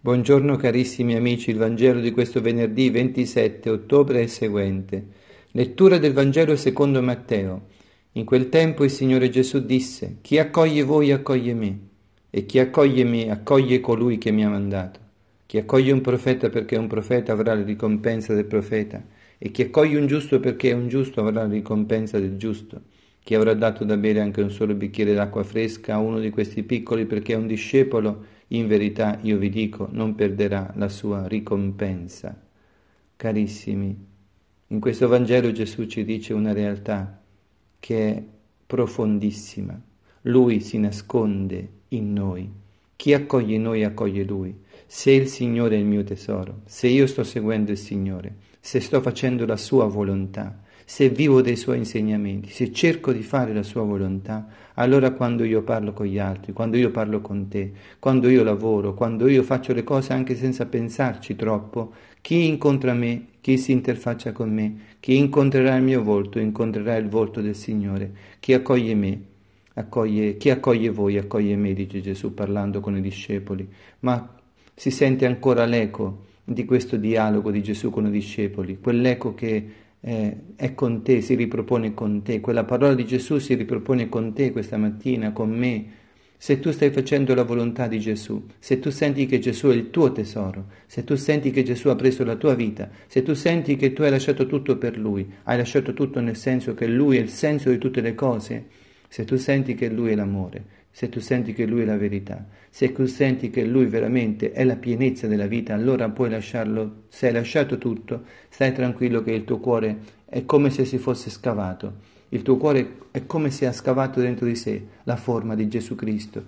Buongiorno carissimi amici, il Vangelo di questo venerdì 27 ottobre è il seguente. Lettura del Vangelo secondo Matteo. In quel tempo il Signore Gesù disse: Chi accoglie voi accoglie me, e chi accoglie me accoglie colui che mi ha mandato. Chi accoglie un profeta perché è un profeta avrà la ricompensa del profeta, e chi accoglie un giusto perché è un giusto avrà la ricompensa del giusto. Chi avrà dato da bere anche un solo bicchiere d'acqua fresca a uno di questi piccoli perché è un discepolo, in verità io vi dico, non perderà la sua ricompensa. Carissimi, in questo Vangelo Gesù ci dice una realtà che è profondissima. Lui si nasconde in noi. Chi accoglie noi accoglie Lui. Se il Signore è il mio tesoro, se io sto seguendo il Signore, se sto facendo la Sua volontà, se vivo dei Suoi insegnamenti, se cerco di fare la Sua volontà, allora quando io parlo con gli altri, quando io parlo con te, quando io lavoro, quando io faccio le cose anche senza pensarci troppo, chi incontra me, chi si interfaccia con me, chi incontrerà il mio volto, incontrerà il volto del Signore. Chi accoglie me, chi accoglie voi, accoglie me, dice Gesù parlando con i discepoli. Ma si sente ancora l'eco di questo dialogo di Gesù con i discepoli, quell'eco che è con te, si ripropone con te, quella parola di Gesù si ripropone con te questa mattina, con me. Se tu stai facendo la volontà di Gesù, se tu senti che Gesù è il tuo tesoro, se tu senti che Gesù ha preso la tua vita, se tu senti che tu hai lasciato tutto per Lui, hai lasciato tutto nel senso che Lui è il senso di tutte le cose, se tu senti che Lui è l'amore, se tu senti che Lui è la verità, se tu senti che Lui veramente è la pienezza della vita, allora puoi lasciarlo, se hai lasciato tutto, stai tranquillo che il tuo cuore è come se si fosse scavato. Il tuo cuore è come se ha scavato dentro di sé la forma di Gesù Cristo.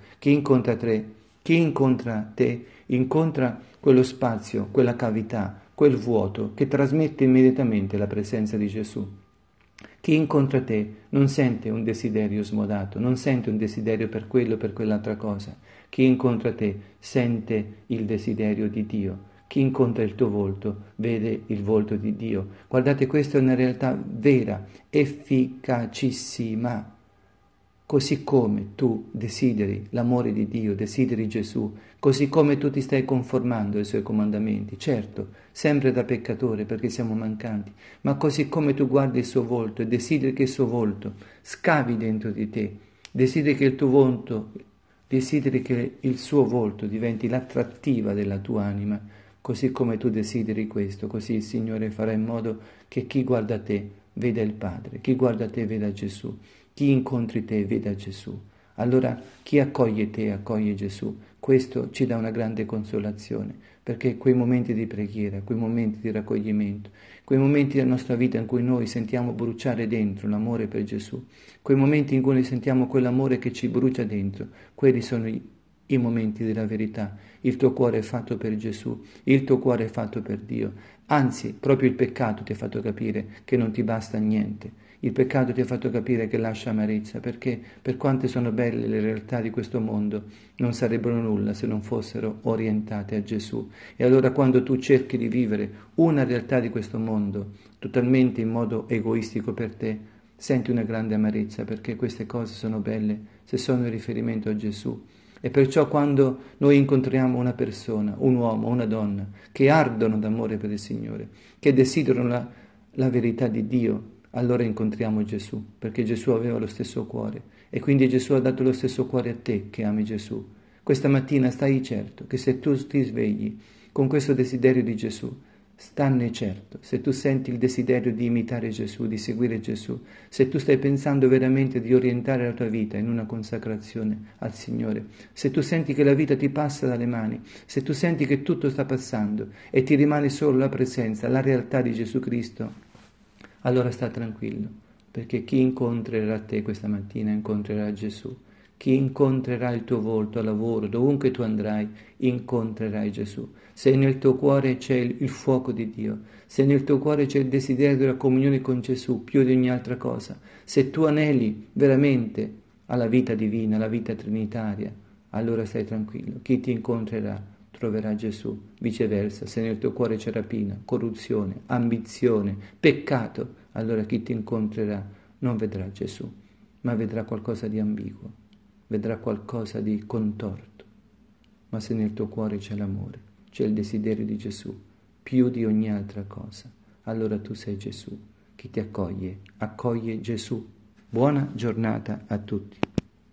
Chi incontra te, incontra quello spazio, quella cavità, quel vuoto che trasmette immediatamente la presenza di Gesù. Chi incontra te non sente un desiderio smodato, non sente un desiderio per quello o per quell'altra cosa. Chi incontra te sente il desiderio di Dio. Chi incontra il tuo volto vede il volto di Dio. Guardate, questa è una realtà vera, efficacissima. Così come tu desideri l'amore di Dio, desideri Gesù, così come tu ti stai conformando ai Suoi comandamenti, certo, sempre da peccatore perché siamo mancanti, ma così come tu guardi il Suo volto e desideri che il Suo volto scavi dentro di te, desideri che il tuo volto, desideri che il Suo volto diventi l'attrattiva della tua anima, così come tu desideri questo, così il Signore farà in modo che chi guarda te veda il Padre, chi guarda te veda Gesù. Chi incontri te veda Gesù. Allora chi accoglie te accoglie Gesù. Questo ci dà una grande consolazione, perché quei momenti di preghiera, quei momenti di raccoglimento, quei momenti della nostra vita in cui noi sentiamo bruciare dentro l'amore per Gesù, quei momenti in cui noi sentiamo quell'amore che ci brucia dentro, quelli sono i momenti della verità. Il tuo cuore è fatto per Gesù, il tuo cuore è fatto per Dio. Anzi, proprio il peccato ti ha fatto capire che non ti basta niente. Il peccato ti ha fatto capire che lascia amarezza, perché per quante sono belle le realtà di questo mondo, non sarebbero nulla se non fossero orientate a Gesù. E allora quando tu cerchi di vivere una realtà di questo mondo, totalmente in modo egoistico per te, senti una grande amarezza, perché queste cose sono belle se sono in riferimento a Gesù. E perciò quando noi incontriamo una persona, un uomo, una donna, che ardono d'amore per il Signore, che desiderano la verità di Dio, allora incontriamo Gesù, perché Gesù aveva lo stesso cuore e quindi Gesù ha dato lo stesso cuore a te che ami Gesù. Questa mattina stai certo che se tu ti svegli con questo desiderio di Gesù, stanne certo, se tu senti il desiderio di imitare Gesù, di seguire Gesù, se tu stai pensando veramente di orientare la tua vita in una consacrazione al Signore, se tu senti che la vita ti passa dalle mani, se tu senti che tutto sta passando e ti rimane solo la presenza, la realtà di Gesù Cristo, allora sta tranquillo, perché chi incontrerà te questa mattina incontrerà Gesù. Chi incontrerà il tuo volto al lavoro, dovunque tu andrai, incontrerai Gesù. Se nel tuo cuore c'è il fuoco di Dio, se nel tuo cuore c'è il desiderio della comunione con Gesù più di ogni altra cosa, se tu aneli veramente alla vita divina, alla vita trinitaria, allora stai tranquillo. Chi ti incontrerà troverà Gesù. Viceversa, se nel tuo cuore c'è rapina, corruzione, ambizione, peccato, allora chi ti incontrerà non vedrà Gesù, ma vedrà qualcosa di ambiguo, vedrà qualcosa di contorto. Ma se nel tuo cuore c'è l'amore, c'è il desiderio di Gesù, più di ogni altra cosa. Allora tu sei Gesù, che ti accoglie Gesù. Buona giornata a tutti.